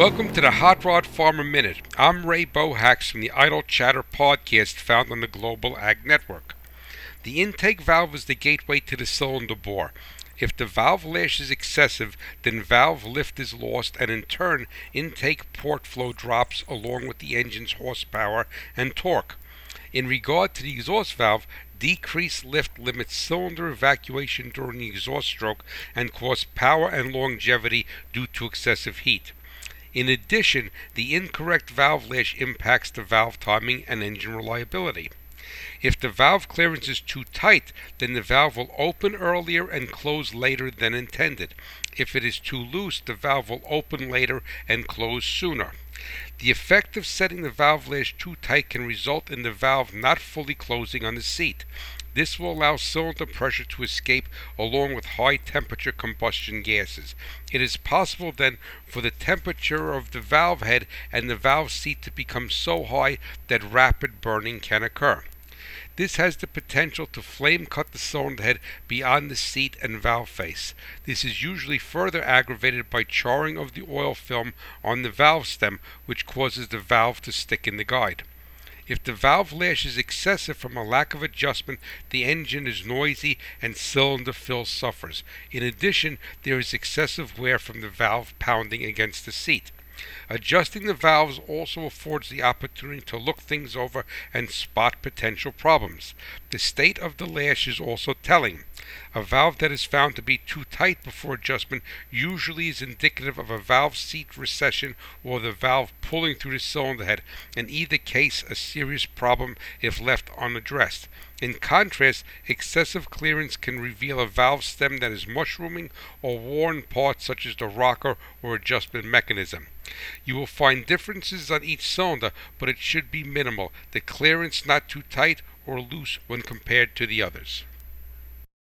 Welcome to the Hot Rod Farmer Minute. I'm Ray Bohax from the Idle Chatter podcast found on the Global Ag Network. The intake valve is the gateway to the cylinder bore. If the valve lash is excessive, then valve lift is lost and in turn intake port flow drops along with the engine's horsepower and torque. In regard to the exhaust valve, decreased lift limits cylinder evacuation during the exhaust stroke and causes power and longevity due to excessive heat. In addition, the incorrect valve lash impacts the valve timing and engine reliability. If the valve clearance is too tight, then the valve will open earlier and close later than intended. If it is too loose, the valve will open later and close sooner. The effect of setting the valve lash too tight can result in the valve not fully closing on the seat. This will allow cylinder pressure to escape along with high temperature combustion gases. It is possible then for the temperature of the valve head and the valve seat to become so high that rapid burning can occur. This has the potential to flame cut the cylinder head beyond the seat and valve face. This is usually further aggravated by charring of the oil film on the valve stem, which causes the valve to stick in the guide. If the valve lash is excessive from a lack of adjustment, the engine is noisy and cylinder fill suffers. In addition, there is excessive wear from the valve pounding against the seat. Adjusting the valves also affords the opportunity to look things over and spot potential problems. The state of the lash is also telling. A valve that is found to be too tight before adjustment usually is indicative of a valve seat recession or the valve pulling through the cylinder head, in either case a serious problem if left unaddressed. In contrast, excessive clearance can reveal a valve stem that is mushrooming or worn parts such as the rocker or adjustment mechanism. You will find differences on each cylinder, but it should be minimal, the clearance not too tight or loose when compared to the others.